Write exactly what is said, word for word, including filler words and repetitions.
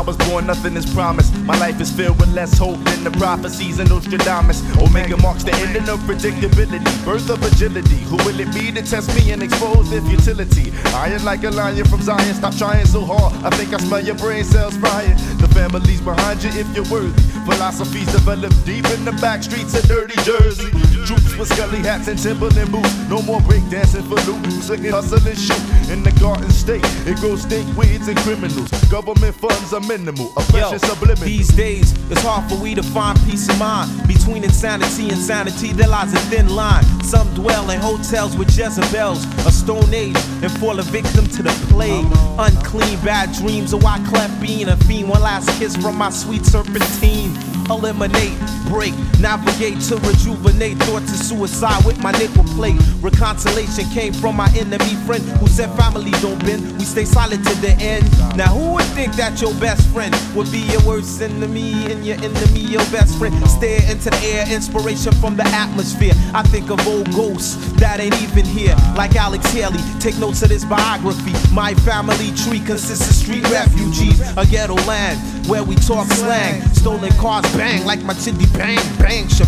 was born, nothing is promised. My life is filled with less hope than the prophecies of Nostradamus. Omega marks the ending of predictability, birth of agility. Who will it be to test me and expose their futility? Iron like a lion from Zion, stop trying so hard. I think I smell your brain cells frying. The family's behind you if you're worthy. Philosophies developed deep in the back streets of dirty Jersey. Troops with scully hats and Timberland boots. No more breakdancing for loot. Singing, hustle and shoot. In the Garden State, it grows stink weeds and criminals. Government funds are minimal. Oppression subliminal. These days, it's hard for we to find peace of mind. Between insanity and sanity, there lies a thin line. Some dwell in hotels with Jezebels, a stone age, and fall a victim to the plague. Unclean, bad dreams, a white cleft being a fiend. One last kiss from my sweet serpentine. Eliminate, break, navigate to rejuvenate. Thoughts of suicide with my nickel plate. Reconciliation came from my enemy friend who said family don't bend, we stay silent to the end. Now who would think that your best friend would be your worst enemy and your enemy your best friend? Stare into the air, inspiration from the atmosphere. I think of old ghosts that ain't even here, like Alex Haley. Take notes of this biography. My family tree consists of street refugees, a ghetto land where we talk slang. Stolen cars bang like my chitty bang bang.